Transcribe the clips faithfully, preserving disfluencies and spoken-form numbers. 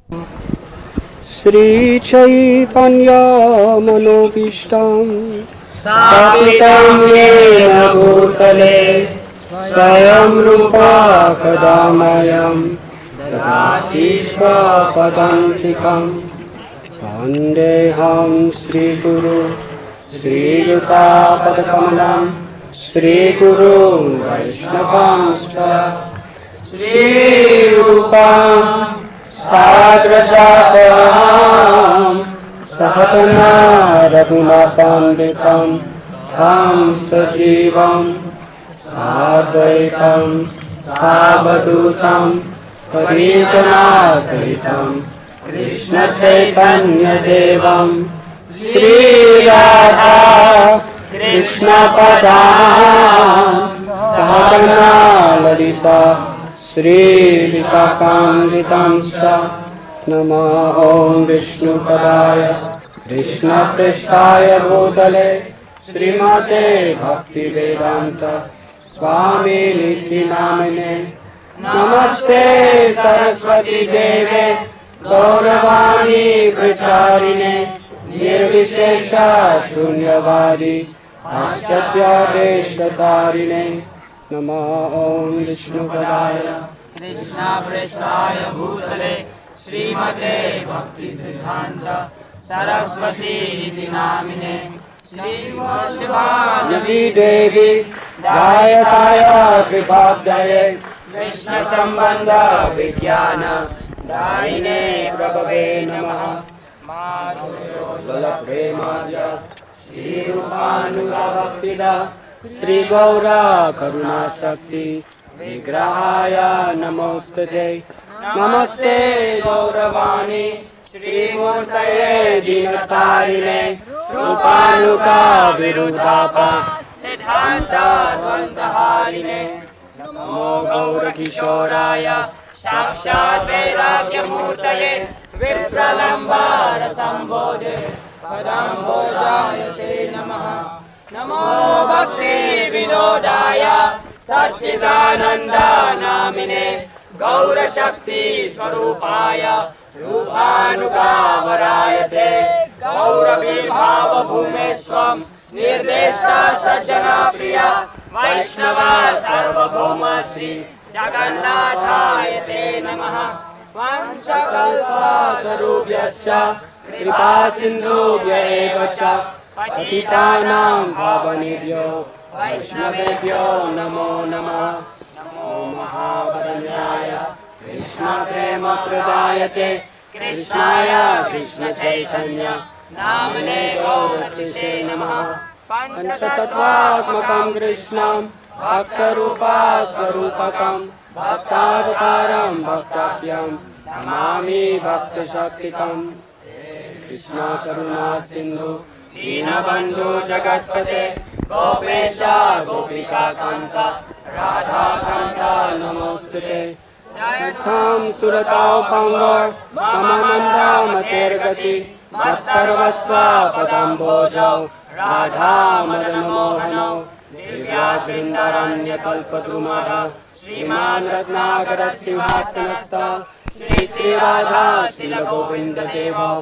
श्री चैतन्य मनोभीष्टं स्थापितं येन भूतले स्वयं रूपा कदा मह्यं ददाति स्वपदान्तिकम्। वन्देऽहं श्रीगुरु श्रीयुतापदकमलं श्रीगुरुं वैष्णवांश्च श्रीरूपं साग्रजातं सहगना रघुनाथान्वितं तं सजीवं साद्वैतं सावधूतं परिजनासहितं कृष्णचैतन्यदेवं श्रीराधा कृष्णपदां सहगना ललिता श्रीविशाखान्वितांश्च नमो ॐ विष्णुपदाय कृष्णपृष्ठाय भूतले श्रीमते भक्तिवेदान्त स्वामिनिति नामिने नमस्ते सरस्वती देवे गौरवाणी प्रचारिणे निर्विशेष शून्यवादी आश्चर्यदेशतारिणे नमो ॐ विष्णुपदाय कृष्णपृष्ठाय भूतले श्रीमते भक्तिसिद्धान्त सरस्वती इति नामिने श्रीवासवानवी देवी दायकाय कृपाब्धये कृष्ण संबंध विज्ञान दायिने प्रभवे नमः। प्रेमाय श्रीरूपानुगभक्तिदा श्रीगौरा करुणाशक्ति विग्रहाय नमोस्तुते। नमस्ते गौरवाणी श्रीमूर्तये दीनतारिणे रूपानुगा विरुद्धापा सिद्धान्त द्वन्द्वहारिणे नमो गौरकिशोराय साक्षात् वैराग्यमूर्तये विप्रलम्बार संबोधे पदाम्बोजाय ते नमः। नमो भक्ति विनोदाय सच्चिदानन्द नामिने गौरशक्ति स्वरूपाय रूपानुगावराय ते गौरविर्भाव भूमे स्वं निर्देष्टा सज्जना प्रिया वैष्णवा सार्वभौम श्री जगन्नाथाय ते नमः। पञ्चकल्पतरुभ्यश्च कृपा सिन्धुभ्य एव च पतितानां पावनेभ्यो वैष्णवेभ्यो नमो नमः। नमो महावदन्याय कृष्णप्रेमप्रदायते कृष्णाय कृष्णचैतन्य नामने गौरतिसे नमः। पञ्चतत्त्वात्मकं कृष्णं भक्तरूपास्वरूपकं भक्तावतारं भक्ताख्यं नमामि भक्तशक्तिकम्। कृष्ण करुणा सिन्धु दीनबन्धु जगत्पते गोपेश गोपिकान्त राधाकान्त नमोस्तुते। तीर्थं सुरतां पङ्गोर् मम मन्दामतेर्गति मत्सर्वस्व पदाम्बोजौ राधा मदनमोहनौ दिव्याद्रिन्दरण्यकल्पद्रुमः श्रीमान् रत्नाकरसिंहासनस्थः श्री श्रीराधा शीलगोविन्ददेवौ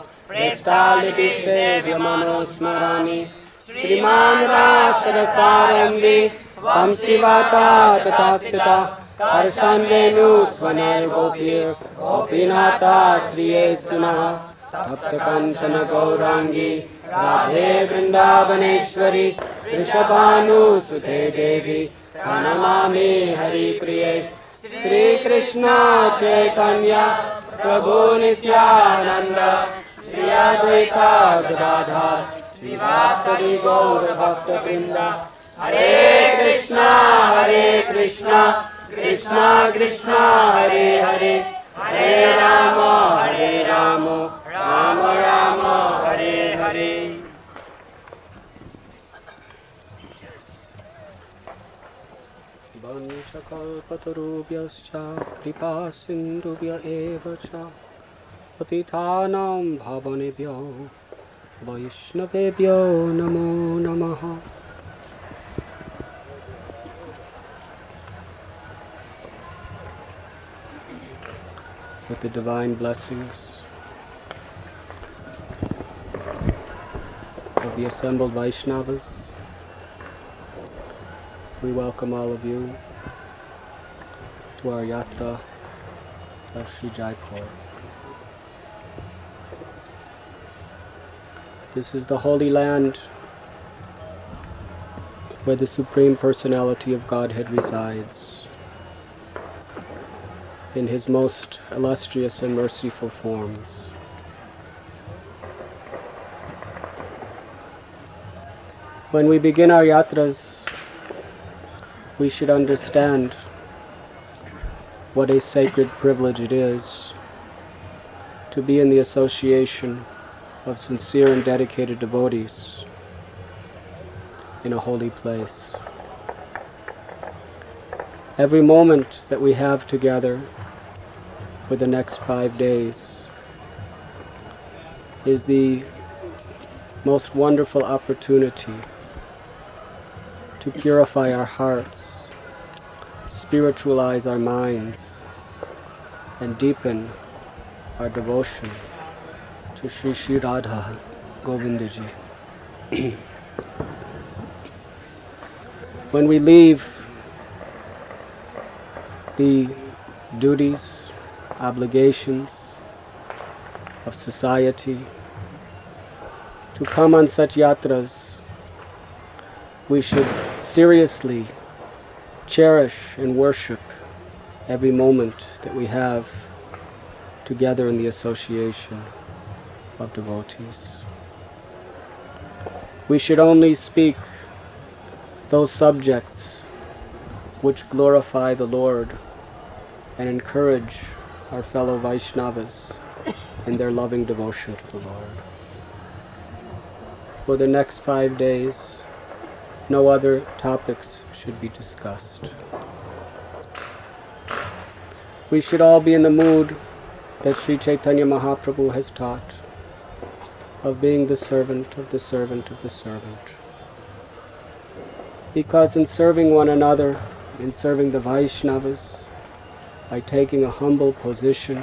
प्रेष्ठालिपिसेव्यमनोस्मरामि। श्रीमान् रासरसारम्भे वंशीवाता तथा स्थिता कर्षन् वेणुस्वनैर्गोपीर् गोपीनाथा श्रियेस्तु नः। तप्तकाञ्चन गौराङ्गी राधे वृन्दावनेश्वरी वृषभानुसुते देवी प्रणमामि हरिप्रिये। श्रीकृष्ण चैतन्य प्रभु नित्यानन्द श्री अद्वैता गदाधर श्रीवासदि गौरभक्तवृन्द। हरे कृष्णा हरे कृष्णा कृष्णा कृष्णा हरे हरे हरे राम हरे राम राम राम हरे हरे। वंशकल्पतरुभ्यश्च कृपा सिन्धुभ्य एव च पतितानां पावनेभ्यो वैष्णवेभ्यो नमो नमः। With the divine blessings the assembled Vaishnavas, we welcome all of you to our yatra of Sri Jaipur. This is the holy land where the Supreme Personality of Godhead resides in His most illustrious and merciful forms. When we begin our yatras, we should understand what a sacred privilege it is to be in the association of sincere and dedicated devotees in a holy place. Every moment that we have together for the next five days is the most wonderful opportunity to purify our hearts, spiritualize our minds, and deepen our devotion to Sri Sri Radha Govindaji. When we leave the duties, obligations of society to come on such yatras, we should seriously cherish and worship every moment that we have together in the association of devotees. We should only speak those subjects which glorify the Lord and encourage our fellow Vaishnavas in their loving devotion to the Lord. For the next five days, no other topics should be discussed. We should all be in the mood that Sri Chaitanya Mahaprabhu has taught, of being the servant of the servant of the servant. Because in serving one another, in serving the Vaishnavas, by taking a humble position,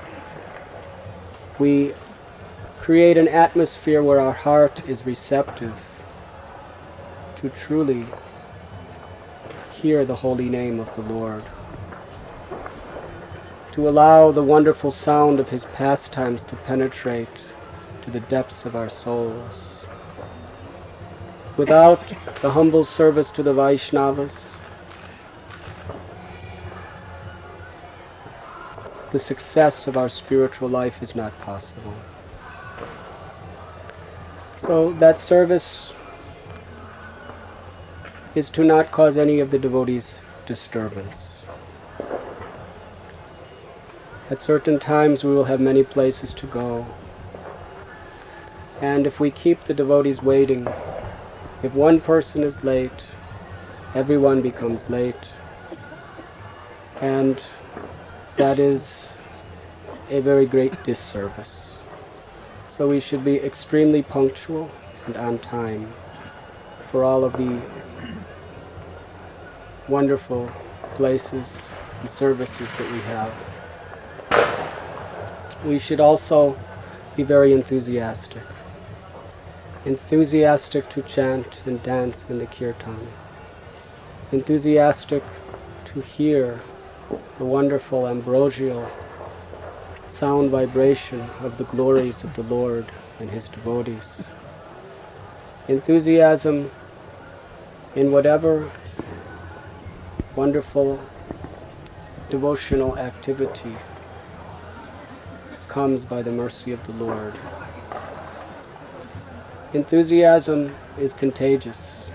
we create an atmosphere where our heart is receptive to truly hear the holy name of the Lord, to allow the wonderful sound of His pastimes to penetrate to the depths of our souls. Without the humble service to the Vaishnavas, the success of our spiritual life is not possible. So that service is to not cause any of the devotees disturbance. At certain times we will have many places to go. And if we keep the devotees waiting, if one person is late, everyone becomes late. And that is a very great disservice. So we should be extremely punctual and on time for all of the wonderful places and services that we have. We should also be very enthusiastic. Enthusiastic to chant and dance in the kirtan. Enthusiastic to hear the wonderful ambrosial sound vibration of the glories of the Lord and His devotees. Enthusiasm in whatever wonderful devotional activity comes by the mercy of the Lord. Enthusiasm is contagious,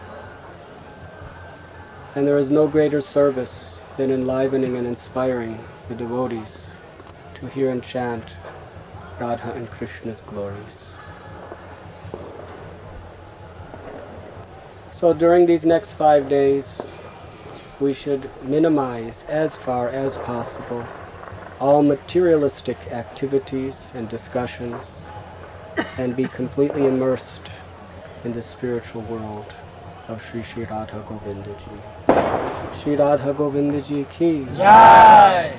and there is no greater service than enlivening and inspiring the devotees to hear and chant Radha and Krishna's glories. So during these next five days, we should minimize as far as possible all materialistic activities and discussions and be completely immersed in the spiritual world of Sri Sri Radha Govindaji. Sri Radha Govindaji ki Jai!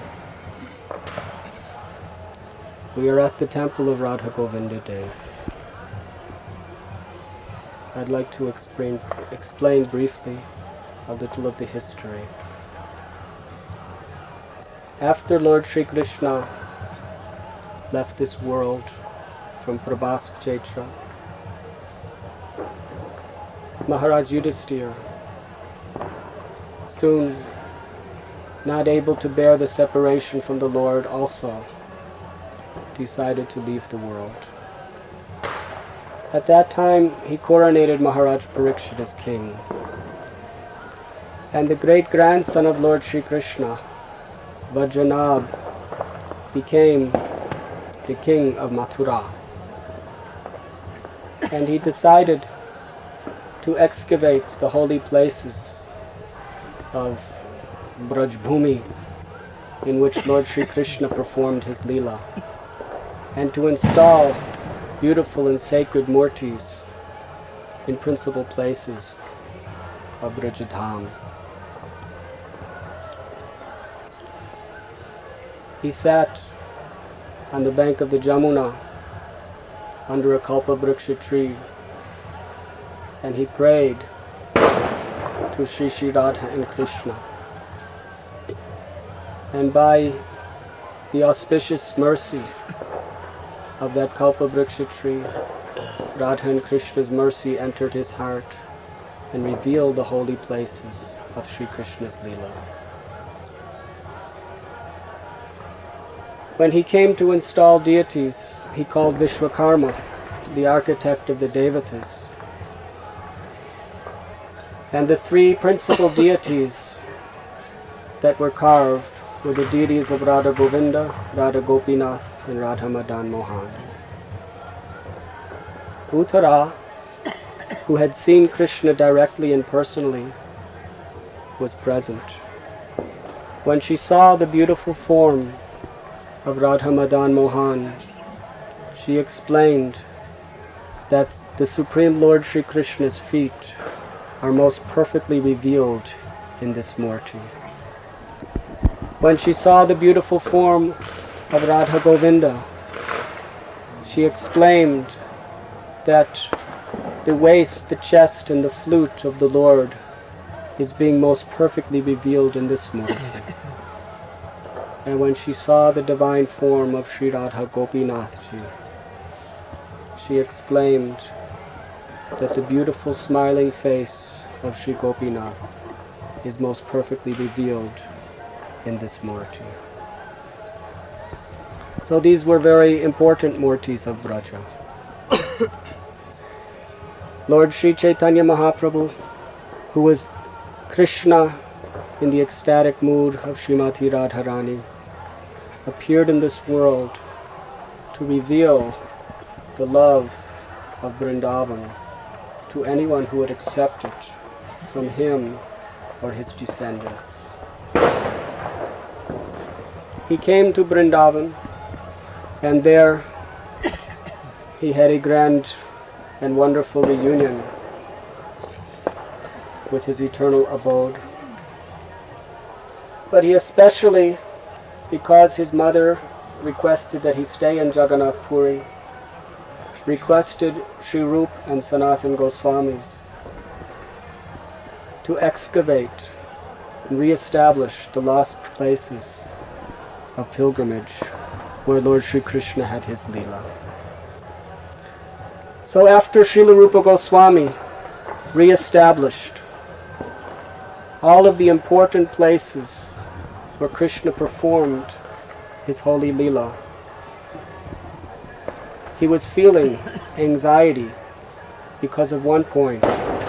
We are at the temple of Radha Govinda Dev. I'd like to explain, explain briefly a little of the history. After Lord Sri Krishna left this world from Prabhas Kshetra, Maharaj Yudhisthira, soon not able to bear the separation from the Lord, also decided to leave the world. At that time, he coronated Maharaj Parikshit as king. And the great-grandson of Lord Sri Krishna, Vajranabh, became the king of Mathura. And he decided to excavate the holy places of Brajbhumi, in which Lord Sri Krishna performed his Leela, and to install beautiful and sacred murtis in principal places of Brajadham. He sat on the bank of the Jamuna under a Kalpavriksha tree, and he prayed to Shri Shri Radha and Krishna. And by the auspicious mercy of that Kalpavriksha tree, Radha and Krishna's mercy entered his heart and revealed the holy places of Sri Krishna's Leela. When he came to install deities, he called Vishwakarma, the architect of the Devatas. And the three principal deities that were carved were the deities of Radha Govinda, Radha Gopinath, and Radha Madan Mohan. Uttara, who had seen Krishna directly and personally, was present. When she saw the beautiful form of Radha Madan Mohan, she explained that the Supreme Lord Sri Krishna's feet are most perfectly revealed in this murti. When she saw the beautiful form of Radha Govinda, she exclaimed that the waist, the chest, and the flute of the Lord is being most perfectly revealed in this murti. And when she saw the divine form of Sri Radha Gopinathji, she exclaimed that the beautiful smiling face of Sri Gopinath is most perfectly revealed in this murti. So these were very important murtis of Braja. Lord Sri Chaitanya Mahaprabhu, who was Krishna in the ecstatic mood of Srimati Radharani, appeared in this world to reveal the love of Vrindavan to anyone who would accept it from him or his descendants. He came to Vrindavan, and there he had a grand and wonderful reunion with his eternal abode. But he especially, because his mother requested that he stay in Jagannath Puri, requested Sri Rup and Sanatan Goswamis to excavate and re-establish the lost places of pilgrimage where Lord Sri Krishna had his Leela. So after Srila Rupa Goswami re-established all of the important places where Krishna performed his holy Leela, he was feeling anxiety because of one point.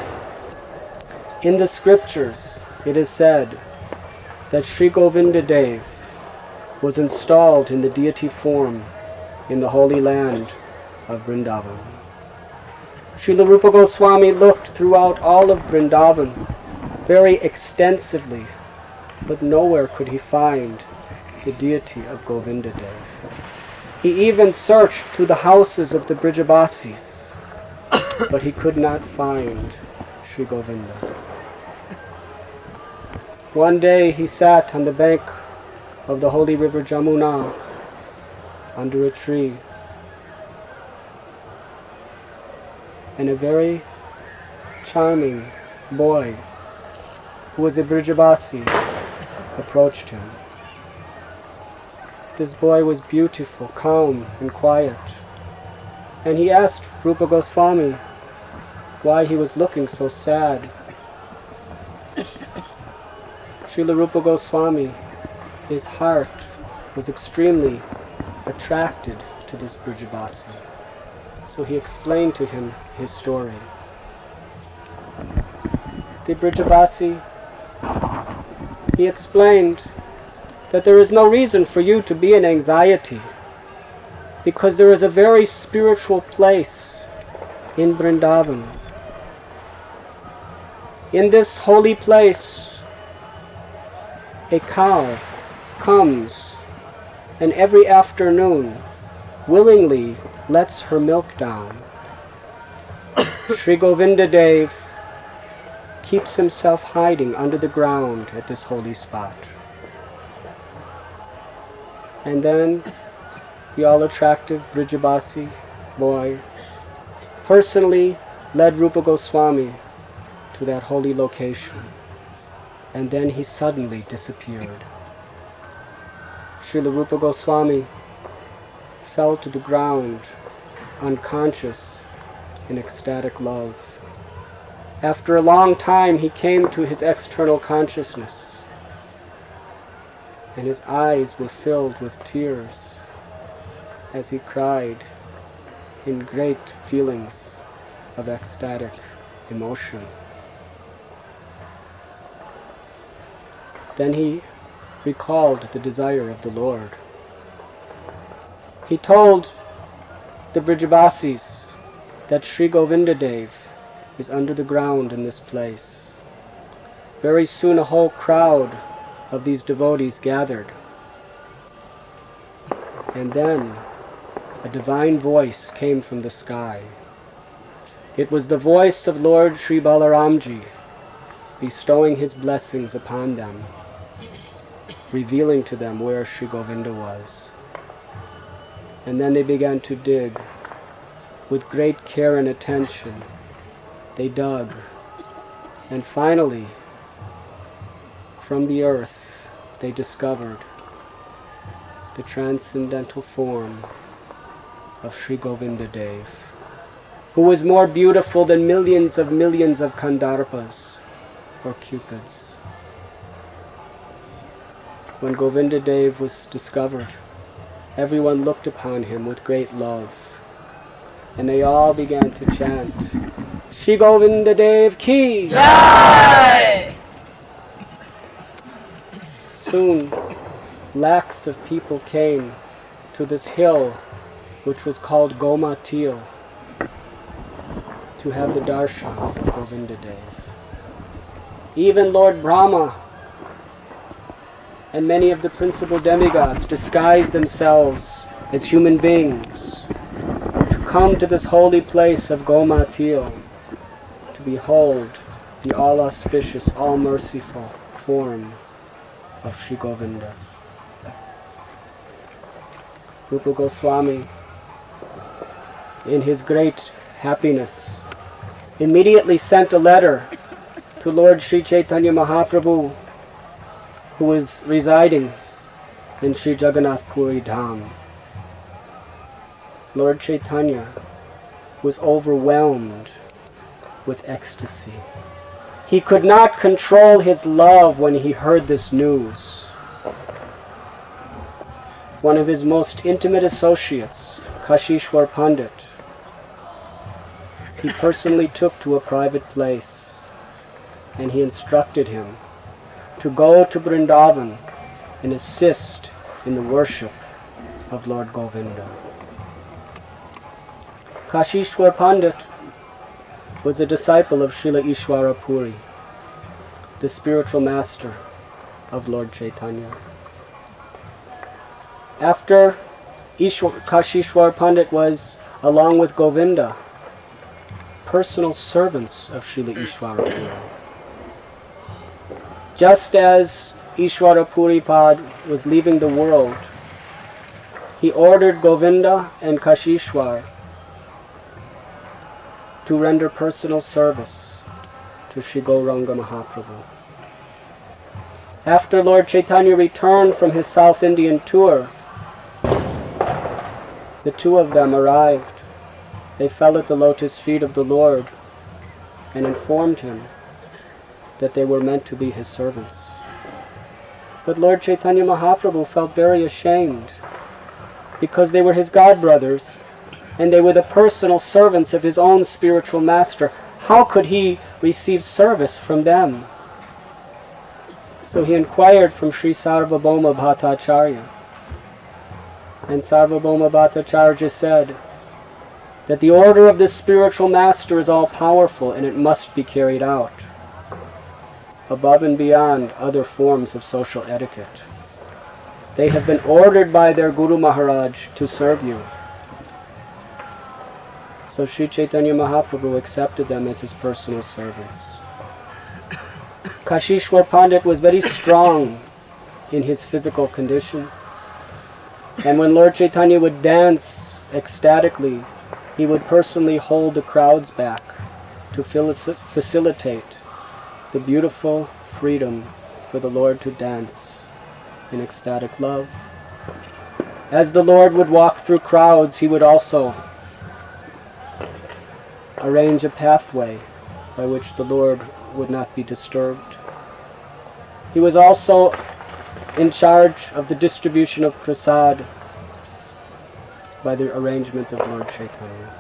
In the scriptures, it is said that Sri Govinda Dev was installed in the deity form in the holy land of Vrindavan. Srila Rupa Goswami looked throughout all of Vrindavan very extensively, but nowhere could he find the deity of Govinda Dev. He even searched through the houses of the Brijavasis, but he could not find Sri Govinda. One day he sat on the bank of the holy river Jamuna under a tree, and a very charming boy, who was a Brijavasi, approached him. This boy was beautiful, calm, and quiet. And he asked Rupa Goswami why he was looking so sad. Srila Rupa Goswami, his heart was extremely attracted to this Brijavasi. So he explained to him his story. The Brijavasi, he explained that there is no reason for you to be in anxiety, because there is a very spiritual place in Vrindavan. In this holy place, a cow comes and every afternoon willingly lets her milk down. Sri Govinda Dev keeps himself hiding under the ground at this holy spot. And then the all-attractive Brijavasi boy personally led Rupa Goswami to that holy location. And then he suddenly disappeared. Srila Rupa Goswami fell to the ground, unconscious in ecstatic love. After a long time, he came to his external consciousness, and his eyes were filled with tears as he cried in great feelings of ecstatic emotion. Then he recalled the desire of the Lord. He told the Brijavasis that Sri Govinda Dev is under the ground in this place. Very soon a whole crowd of these devotees gathered. And then a divine voice came from the sky. It was the voice of Lord Sri Balaramji, bestowing his blessings upon them, revealing to them where Sri Govinda was. And then they began to dig with great care and attention. They dug, and finally, from the earth, they discovered the transcendental form of Sri Govinda Dev, who was more beautiful than millions of millions of Kandharpas or Cupids. When Govinda Dev was discovered, everyone looked upon him with great love, and they all began to chant, Sri Govinda Dev Ki Jai! Soon, lakhs of people came to this hill, which was called Gomatil, to have the darshan of Govinda Dev. Even Lord Brahma and many of the principal demigods disguised themselves as human beings to come to this holy place of Gomatil to behold the all-auspicious, all-merciful form of Sri Govinda. Rupa Goswami, in his great happiness, immediately sent a letter to Lord Sri Chaitanya Mahaprabhu, who was residing in Sri Jagannath Puri Dham. Lord Chaitanya was overwhelmed with ecstasy. He could not control his love when he heard this news. One of his most intimate associates, Kashishwar Pandit, he personally took to a private place and he instructed him to go to Vrindavan and assist in the worship of Lord Govinda. Kashishwar Pandit was a disciple of Srila Ishwara Puri, the spiritual master of Lord Chaitanya. After Ishwar, Kashishwar Pandit was, along with Govinda, personal servants of Srila Ishwara Puri. Just as Ishwara Puri Pad was leaving the world, he ordered Govinda and Kashishwar to render personal service to Sri Gauranga Mahaprabhu. After Lord Chaitanya returned from his South Indian tour, the two of them arrived. They fell at the lotus feet of the Lord and informed him that they were meant to be his servants. But Lord Chaitanya Mahaprabhu felt very ashamed because they were his godbrothers and they were the personal servants of his own spiritual master. How could he receive service from them? So he inquired from Sri Sarvabhauma Bhattacharya. And Sarvabhauma Bhattacharya said that the order of this spiritual master is all-powerful and it must be carried out, above and beyond other forms of social etiquette. They have been ordered by their Guru Maharaj to serve you. So Sri Chaitanya Mahaprabhu accepted them as his personal servants. Kashishwar Pandit was very strong in his physical condition. And when Lord Chaitanya would dance ecstatically, he would personally hold the crowds back to facilitate the beautiful freedom for the Lord to dance in ecstatic love. As the Lord would walk through crowds, he would also arrange a pathway by which the Lord would not be disturbed. He was also in charge of the distribution of prasad by the arrangement of Lord Chaitanya.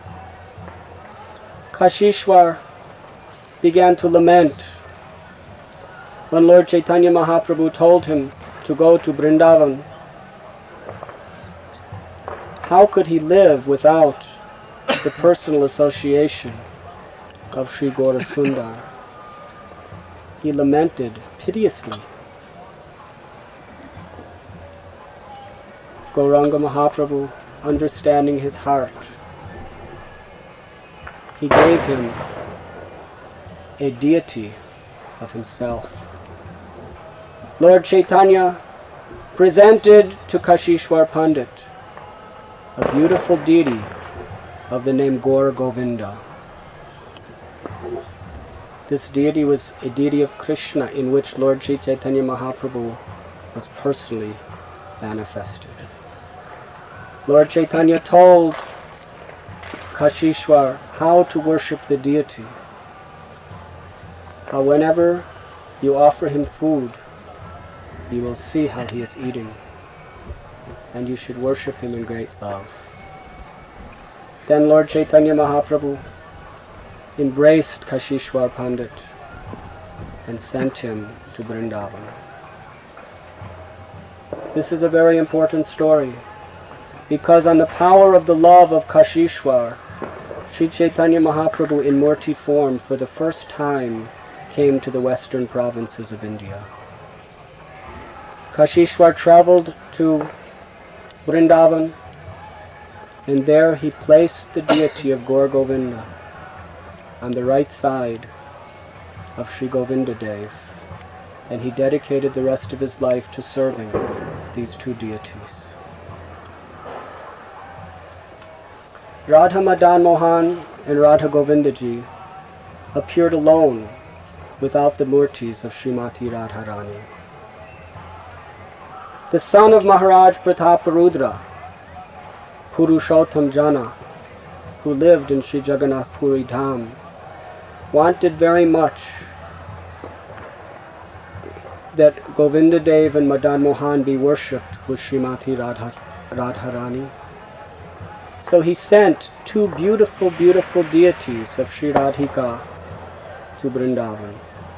Kashishwar began to lament when Lord Chaitanya Mahaprabhu told him to go to Vrindavan. How could he live without the personal association of Sri Gaura Sundar? He lamented piteously. Gauranga Mahaprabhu, understanding his heart, he gave him a deity of himself. Lord Chaitanya presented to Kashishwar Pandit a beautiful deity of the name Gaur Govinda. This deity was a deity of Krishna in which Lord Sri Chaitanya Mahaprabhu was personally manifested. Lord Chaitanya told Kashishwar how to worship the deity. How whenever you offer him food, you will see how he is eating, and you should worship him in great love. Then Lord Chaitanya Mahaprabhu embraced Kashishwar Pandit and sent him to Vrindavan. This is a very important story, because on the power of the love of Kashishwar, Sri Chaitanya Mahaprabhu in Murti form for the first time came to the western provinces of India. Kashishwar traveled to Vrindavan, and there he placed the deity of Gaur Govinda on the right side of Sri Govinda Dev, and he dedicated the rest of his life to serving these two deities. Radha Madan Mohan and Radha Govindaji appeared alone without the murtis of Srimati Radharani. The son of Maharaj Prataparudra, Purushottam Jana, who lived in Sri Jagannath Puri Dham, wanted very much that Govinda Dev and Madan Mohan be worshipped with Srimati Radha, Radharani. So he sent two beautiful, beautiful deities of Sri Radhika to Vrindavan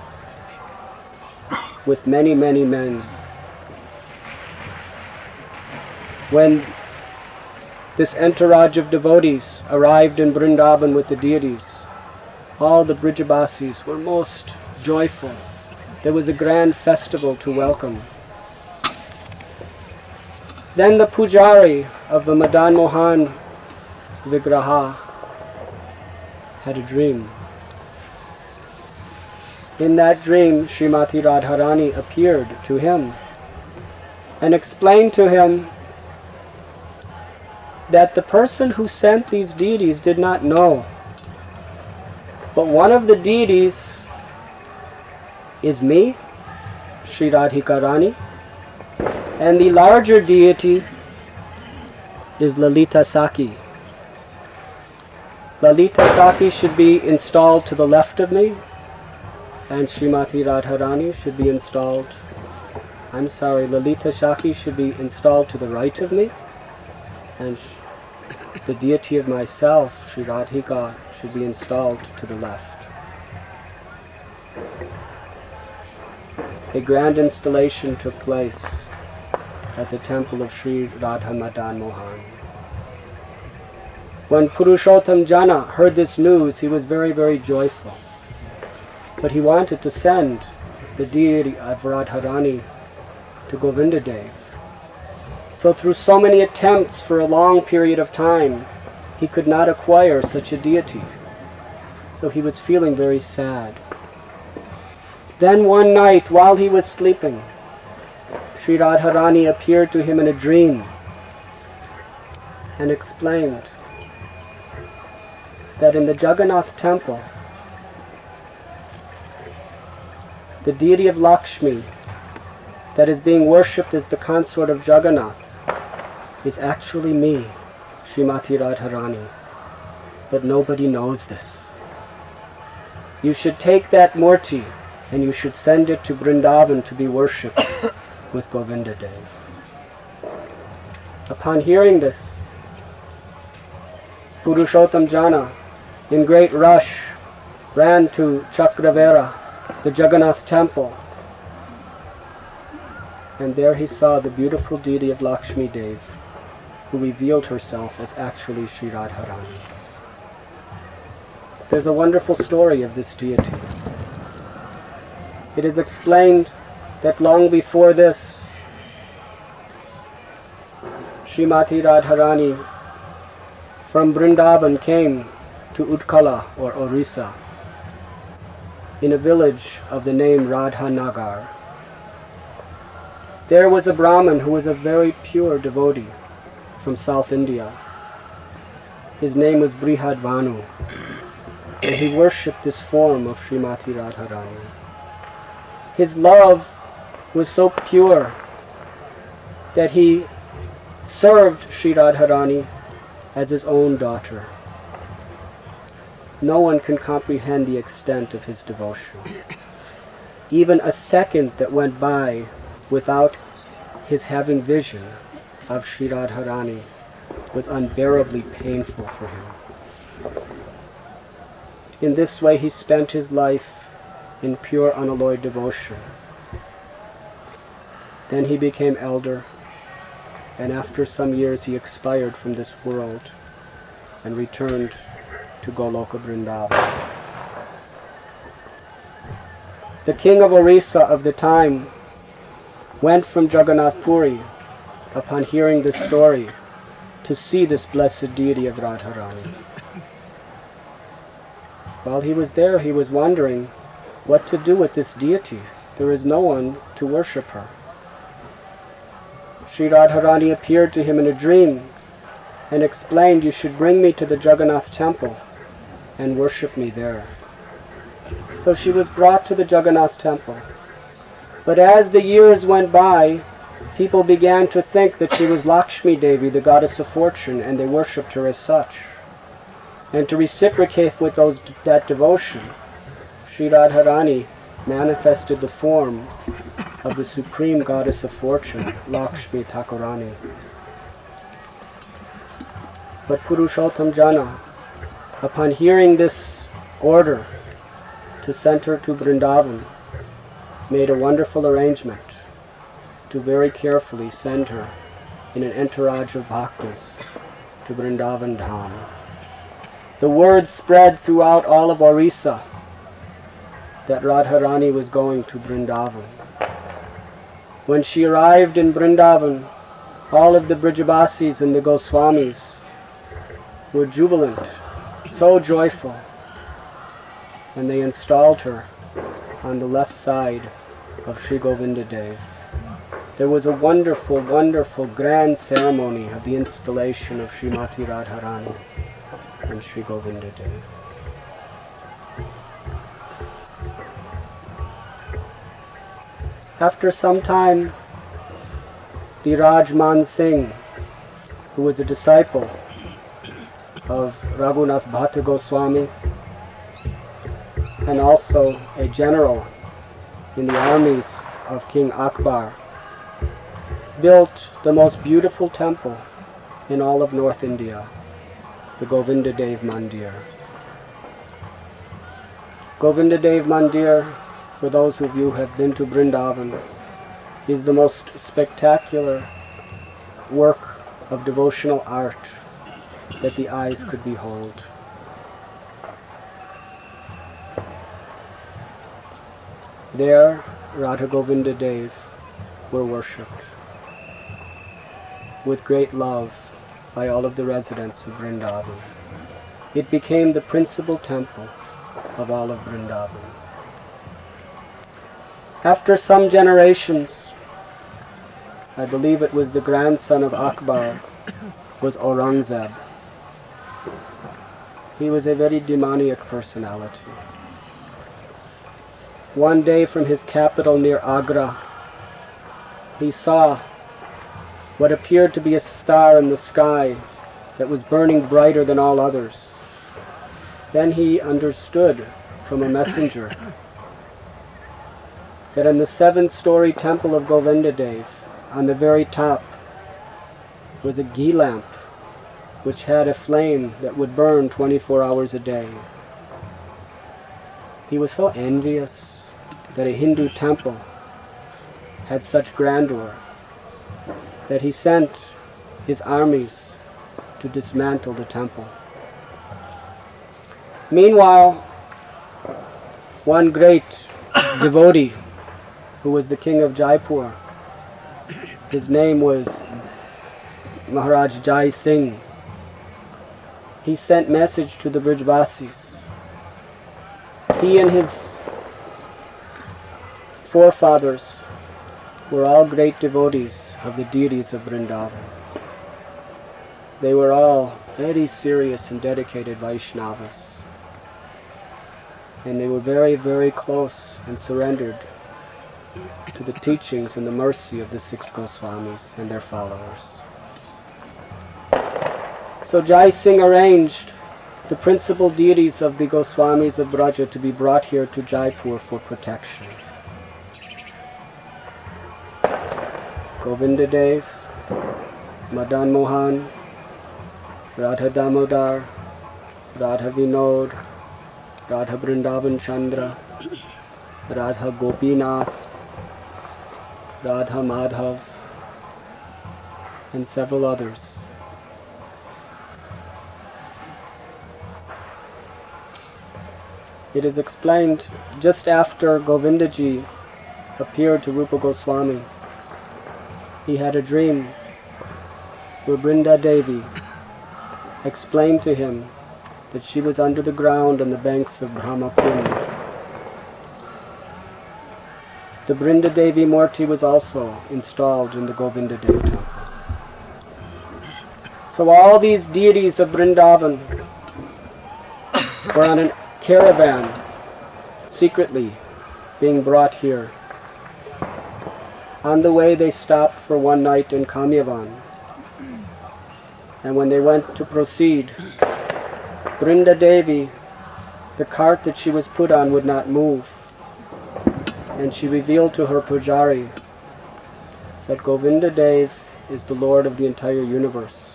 with many, many men. When this entourage of devotees arrived in Vrindavan with the deities, all the Brijabasis were most joyful. There was a grand festival to welcome. Then the pujari of the Madan Mohan Vigraha had a dream. In that dream, Srimati Radharani appeared to him and explained to him that the person who sent these deities did not know, but one of the deities is me, Sri Radhika Rani, and the larger deity is Lalita Saki. Lalita Saki should be installed to the left of me, and Srimati Radharani should be installed, I'm sorry, Lalita Saki should be installed to the right of me, and the deity of myself, Sri Radhika, should be installed to the left. A grand installation took place at the temple of Sri Radha Madan Mohan. When Purushottam Jana heard this news, he was very, very joyful. But he wanted to send the deity of Radharani to Govinda Dev. So through so many attempts for a long period of time, he could not acquire such a deity. So he was feeling very sad. Then one night, while he was sleeping, Sri Radharani appeared to him in a dream and explained that in the Jagannath temple, the deity of Lakshmi that is being worshipped as the consort of Jagannath is actually me, Srimati Radharani, but nobody knows this. You should take that murti and you should send it to Vrindavan to be worshipped with Govinda Dev. Upon hearing this, Purushottam Jana, in great rush, ran to Chakravera, the Jagannath temple, and there he saw the beautiful deity of Lakshmi Dev, who revealed herself as actually Sri Radharani. There's a wonderful story of this deity. It is explained that long before this, Srimati Radharani from Vrindavan came to Utkala or Orissa in a village of the name Radhanagar. There was a Brahmin who was a very pure devotee from South India. His name was Brihadvanu, and he worshipped this form of Srimati Radharani. His love was so pure that he served Sri Radharani as his own daughter. No one can comprehend the extent of his devotion. Even a second that went by without his having vision of Sri Radharani was unbearably painful for him. In this way he spent his life in pure unalloyed devotion. Then he became elder, and after some years he expired from this world and returned to Goloka Vrindavan. The king of Orissa of the time went from Jagannath Puri upon hearing this story to see this blessed deity of Radharani. While he was there, he was wondering what to do with this deity. There is no one to worship her. Sri Radharani appeared to him in a dream and explained, "You should bring me to the Jagannath temple and worship me there." So she was brought to the Jagannath temple. But as the years went by, people began to think that she was Lakshmi Devi, the goddess of fortune, and they worshipped her as such. And to reciprocate with those that devotion, Sri Radharani manifested the form of the supreme goddess of fortune, Lakshmi Thakurani. But Purushottam Jana, upon hearing this order to send her to Vrindavan, made a wonderful arrangement to very carefully send her in an entourage of bhaktas to Vrindavan Dham. The word spread throughout all of Orissa that Radharani was going to Vrindavan. When she arrived in Vrindavan, all of the Brijabasis and the Goswamis were jubilant, so joyful, and they installed her on the left side of Sri Govinda Dev. There was a wonderful, wonderful, grand ceremony of the installation of Srimati Radharani and Sri Govinda Dev. After some time, Dhiraj Man Singh, who was a disciple of Raghunath Bhatta Goswami and also a general in the armies of King Akbar, built the most beautiful temple in all of North India, the Govinda Dev Mandir. Govinda Dev Mandir, for those of you who have been to Vrindavan, is the most spectacular work of devotional art that the eyes could behold. There, Radha Govinda Dev were worshipped with great love by all of the residents of Vrindavan. It became the principal temple of all of Vrindavan. After some generations, I believe it was the grandson of Akbar, was Aurangzeb. He was a very demoniac personality. One day from his capital near Agra, he saw what appeared to be a star in the sky that was burning brighter than all others. Then he understood from a messenger that in the seven-story temple of Govinda Dev, on the very top, was a ghee lamp which had a flame that would burn twenty-four hours a day. He was so envious that a Hindu temple had such grandeur that he sent his armies to dismantle the temple. Meanwhile, one great devotee who was the king of Jaipur, his name was Maharaj Jai Singh. He sent message to the Brijvasis. He and his forefathers were all great devotees of the deities of Vrindavan. They were all very serious and dedicated Vaishnavas. And they were very, very close and surrendered to the teachings and the mercy of the six Goswamis and their followers. So Jai Singh arranged the principal deities of the Goswamis of Braja to be brought here to Jaipur for protection. Govinda Dev, Madan Mohan, Radha Damodar, Radha Vinod, Radha Vrindavan Chandra, Radha Gopinath, Radha Madhav, and several others. It is explained just after Govindaji appeared to Rupa Goswami, he had a dream where Brinda Devi explained to him that she was under the ground on the banks of Brahmakunj. The Brinda Devi Murti was also installed in the Govinda Dev temple. So all these deities of Vrindavan were on a caravan, secretly being brought here. On the way they stopped for one night in Kamyavan. And when they went to proceed, Brinda Devi, the cart that she was put on would not move. And she revealed to her pujari that Govinda Dev is the Lord of the entire universe.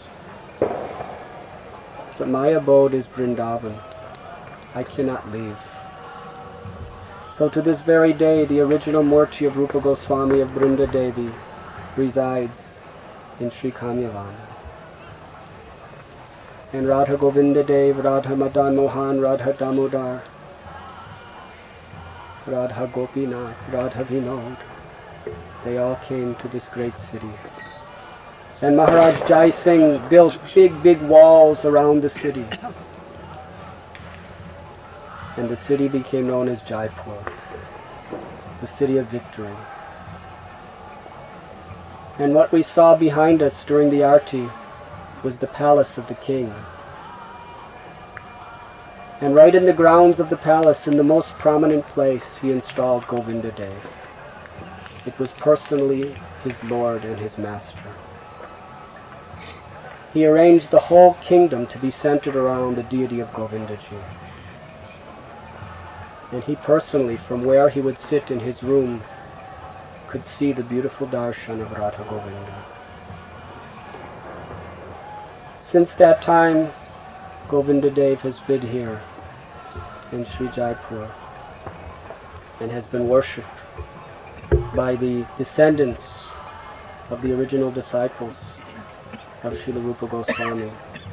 But my abode is Vrindavan. I cannot leave. So to this very day, the original Murti of Rupa Goswami of Brinda Devi resides in Sri Kamyavan. And Radha Govinda Dev, Radha Madan Mohan, Radha Damodar, Radha Gopinath, Radha Vinod, they all came to this great city. And Maharaj Jai Singh built big, big walls around the city. And the city became known as Jaipur, the city of victory. And what we saw behind us during the Aarti was the palace of the king. And right in the grounds of the palace, in the most prominent place, he installed Govinda Dev. It was personally his Lord and his Master. He arranged the whole kingdom to be centered around the deity of Govindaji. And he personally, from where he would sit in his room, could see the beautiful darshan of Radha Govinda. Since that time, Govinda Dev has been here in Sri Jaipur and has been worshipped by the descendants of the original disciples of Srila Rupa Goswami.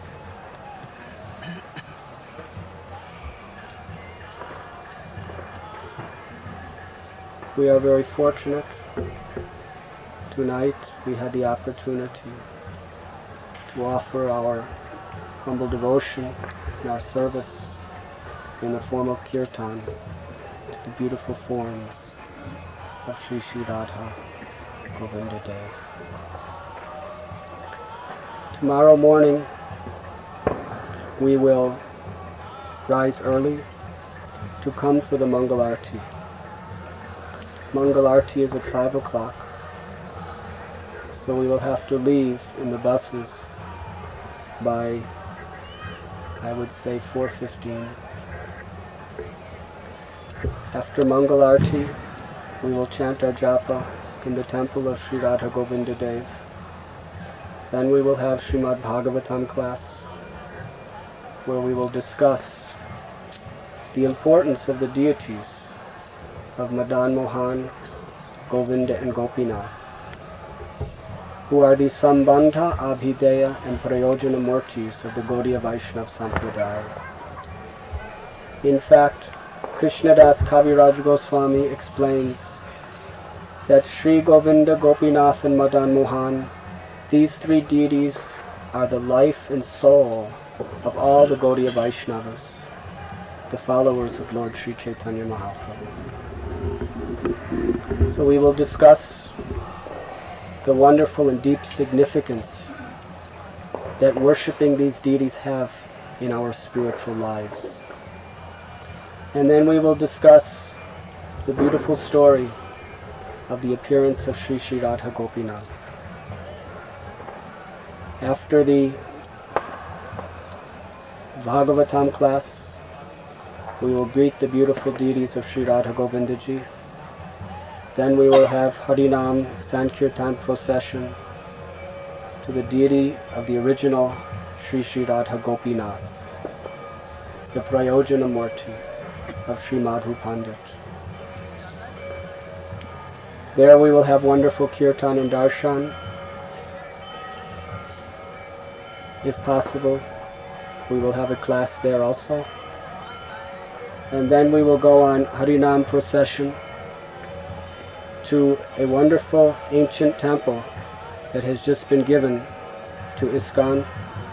We are very fortunate. Tonight we had the opportunity to offer our humble devotion and our service in the form of kirtan to the beautiful forms of Sri Sri Radha Govinda Dev. Tomorrow morning we will rise early to come for the Mangal Arti. Mangal Arti is at five o'clock, so we will have to leave in the buses by, I would say, four fifteen. After Mangal Arti, we will chant our japa in the temple of Sri Radha Govinda Dev. Then we will have Srimad Bhagavatam class, where we will discuss the importance of the deities of Madan Mohan, Govinda and Gopinath, who are the Sambandha, Abhideya and Prayojana Murtis of the Gaudiya Vaishnava Sampradaya. In fact, Krishnadas Kaviraj Goswami explains that Sri Govinda, Gopinath and Madan Mohan, these three deities are the life and soul of all the Gaudiya Vaishnavas, the followers of Lord Sri Chaitanya Mahaprabhu. So we will discuss the wonderful and deep significance that worshipping these deities have in our spiritual lives. And then we will discuss the beautiful story of the appearance of Sri Sri Radha Gopinath. After the Bhagavatam class, we will greet the beautiful deities of Sri Radha Govindaji. Then we will have Harinam Sankirtan procession to the deity of the original Sri Sri Radha Gopinath, the Prayojana Murti of Sri Madhu Pandit. There we will have wonderful kirtan and darshan. If possible, we will have a class there also. And then we will go on Harinam procession to a wonderful ancient temple that has just been given to ISKCON.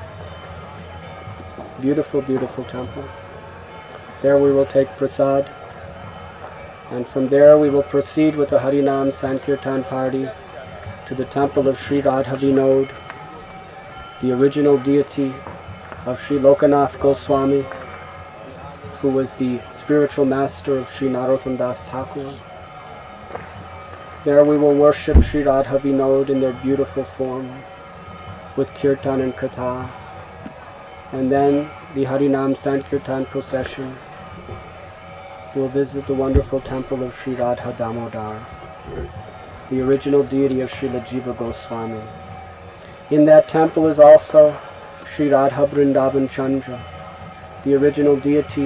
Beautiful, beautiful temple. There we will take prasad, and from there we will proceed with the Harinam Sankirtan party to the temple of Sri Radha Vinod, the original deity of Sri Lokanath Goswami, who was the spiritual master of Sri Narottam Das Thakur. There we will worship Sri Radha Vinod in their beautiful form with kirtan and katha. And then the Harinam Sankirtan procession will visit the wonderful temple of Sri Radha Damodar, the original deity of Srila Jiva Goswami. In that temple is also Sri Radha Vrindavan Chandra, the original deity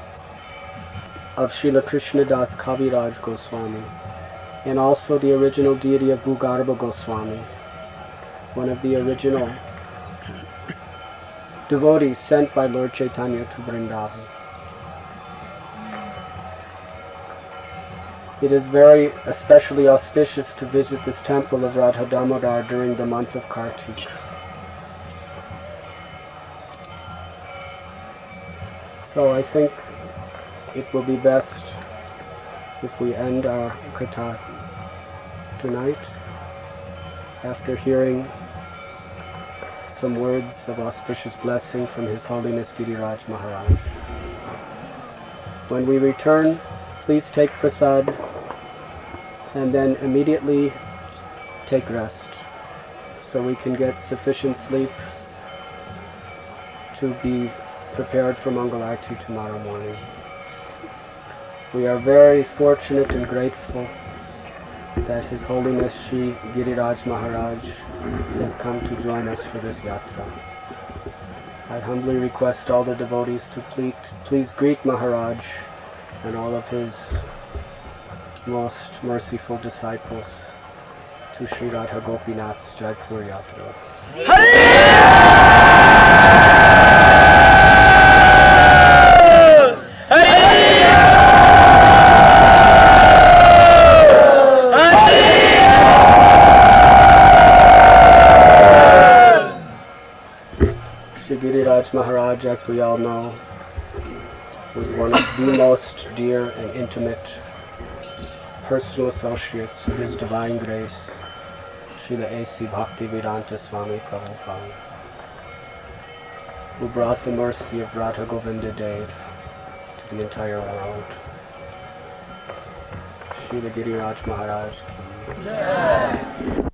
of Srila Krishna Das Kaviraj Goswami, and also the original deity of Bhugarbha Goswami, one of the original devotees sent by Lord Chaitanya to Vrindavan. It is very especially auspicious to visit this temple of Radha Damodar during the month of Kartik. So I think it will be best if we end our katha tonight after hearing some words of auspicious blessing from His Holiness Giriraj Maharaj. When we return, please take prasad and then immediately take rest so we can get sufficient sleep to be prepared for Mangal Arati tomorrow morning. We are very fortunate and grateful that His Holiness Shri Giriraj Maharaj has come to join us for this yatra. I humbly request all the devotees to please, please greet Maharaj and all of his most merciful disciples to Sri Radha Gopinath's Jaipur Yatra. Shri Giriraj Maharaj, as we all know, was one of the most dear and intimate personal associates of His Divine Grace, Srila A C Bhaktivedanta Swami Prabhupada, who brought the mercy of Radha Govinda Dev to the entire world. Srila Giriraj Maharaj ki Jai.